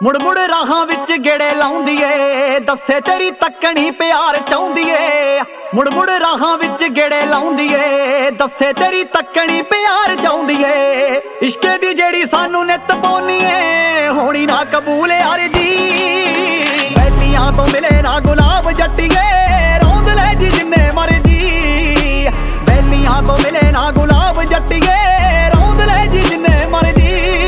ਮੁੜ ਮੁੜ ਰਾਹਾਂ ਵਿੱਚ ਗੇੜੇ ਲਾਉਂਦੀ ਏ, ਦੱਸੇ ਤੇਰੀ ਤੱਕਣੀ ਪਿਆਰ ਚਾਹੁੰਦੀ ਏ। ਮੁੜ ਮੁੜ ਰਾਹਾਂ ਵਿੱਚ ਗੇੜੇ ਲਾਉਂਦੀ ਏ, ਦੱਸੇ ਤੇਰੀ ਤੱਕਣੀ ਪਿਆਰ ਚਾਹੁੰਦੀ ਏ। ਇਸ਼ਕੇ ਦੀ ਜਿਹੜੀ ਸਾਨੂੰ ਨਿੱਤ ਪਾਉਣੀ ਏ, ਹੋਣੀ ਨਾ ਕਬੂਲ ਯਾਰ ਜੀ। ਬੈਲੀਆਂ ਤੋਂ ਮਿਲੇ ਨਾ ਗੁਲਾਬ ਜੱਟੀਏ, ਰੌਂਦ ਲੈ ਜੀ ਜਿੰਨੇ ਮਰਜੀ। ਬੈਲੀਆਂ ਤੋਂ ਮਿਲੇ ਨਾ ਗੁਲਾਬ ਜੱਟੀਏ, ਰੌਂਦ ਲੈ ਜੀ ਜਿੰਨੇ ਮਰਜੀ।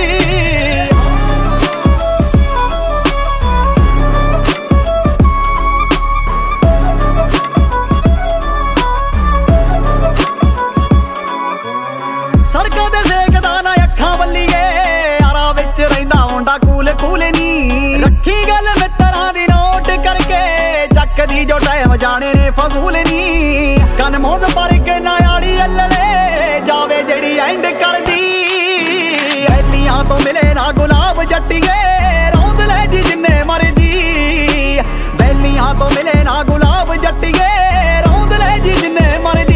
ਸੜਕਾਂ ਤੇ ਸੇਕਦਾ ਨਾ ਅੱਖਾਂ ਵੱਲੀਏ, ਯਾਰਾਂ ਵਿੱਚ ਰਹਿੰਦਾ ਮੁੰਡਾ ਕੂਲ ਕੂਲ ਨੀ। ਰੱਖੀ ਗੱਲ ਮਿੱਤਰਾਂ ਦੀ ਨੋਟ ਕਰਕੇ, ਚੱਕਦੀ ਜੋ ਟਾਈਮ ਜਾਣੇ ਨੇ ਫਜ਼ੂਲ ਨੀ। ਕੰਨ ਮੋਜ਼ ਪਰ ਕੇ ਨਾ ਆੜੀ ਅੱਲੜੇ, ਜਾਵੇ ਜਿਹੜੀ ਐਂਡ ਕਰਦੀ। ਐਲੀਆਂ ਤੋਂ ਮਿਲੇ ਨਾ ਗੁਲਾਬ ਜੱਟੀਏ, ਰੌਂਦ ਲੈ ਜੀ ਜਿੰਨੇ ਮਰਜੀ। ਬੈਲੀਆਂ ਤੋਂ ਮਿਲੇ ਨਾ ਗੁਲਾਬ ਜੱਟੀਏ, ਰੌਂਦ ਲੈ ਜੀ ਜਿੰਨੇ ਮਰਜੀ।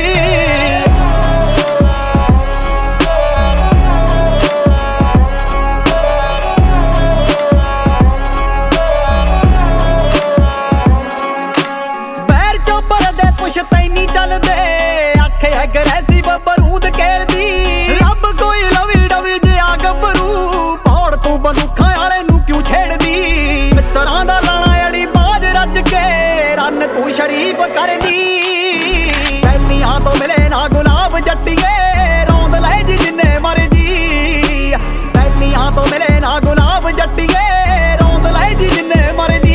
ਪੁਸ਼ਤੈਨੀ ਚੱਲਦੇ ਆਖੇ ਐਗਰੈਸਿਵ ਬਰੂਦ ਘੇਰਦੀ। ਰੱਬ ਕੋਈ ਲਵੀ ਡਵੀ ਜਿਹਾ ਗੱਭਰੂ, ਪੌੜ ਤੂੰ ਬੰਦੂਖਾਂ ਵਾਲੇ ਨੂੰ ਕਿਉਂ ਛੇੜਦੀ। ਮਿੱਤਰਾਂ ਦਾ ਲਾਣਾ ਅੜੀ ਬਾਜ ਰੱਜ ਕੇ, ਰੰਨ ਤੂੰ ਸ਼ਰੀਫ ਕਰਦੀ। ਬੈਲੀਆਂ ਤੋਂ ਮਿਲੇ ਨਾ ਗੁਲਾਬ ਜੱਟੀਏ, ਰੌਂਦ ਲੈ ਜੀ ਜਿੰਨੇ ਮਰਜੀ। ਬੈਲੀਆਂ ਤੋਂ ਮਿਲੇ ਨਾ ਗੁਲਾਬ ਜੱਟੀਏ, ਰੌਂਦ ਲੈ ਜੀ ਜਿੰਨੇ ਮਰਜੀ।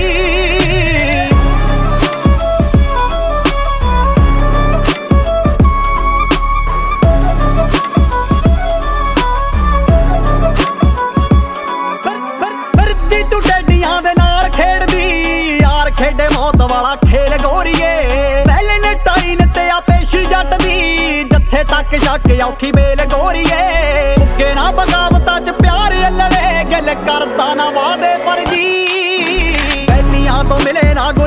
ਖੇਡੇ ਮੌਤ ਵਾਲਾ ਖੇਲ ਗੋਰੀਏ, ਵੈਲੈਂਟਾਈਨ ਤੇ ਆ ਪੇਸ਼ੀ ਜੱਟ ਦੀ। ਜੱਥੇ ਤੱਕ ਸ਼ੱਕ ਔਖੀ ਬੇਲ ਗੋਰੀਏ, ਮੁੱਕੇ ਨਾ ਬਗਾਵਤਾਂ ਚ ਪਿਆਰ ਅੱਲੜੇ। ਗੱਲ ਕਰਦਾ ਨਾ ਵਾਦੇ ਪਰ ਜੀ। ਬੈਲੀਆਂ ਤੋਂ ਮਿਲੇ ਨਾ